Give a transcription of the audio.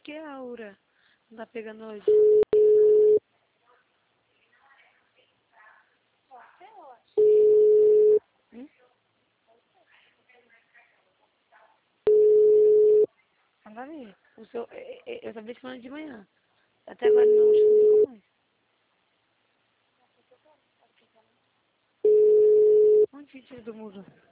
que é a Aura? Não tá pegando hoje? Hum? Fala aí. O seu, eu tava falando de manhã. Até agora não escutou mais. Onde que tira do muro?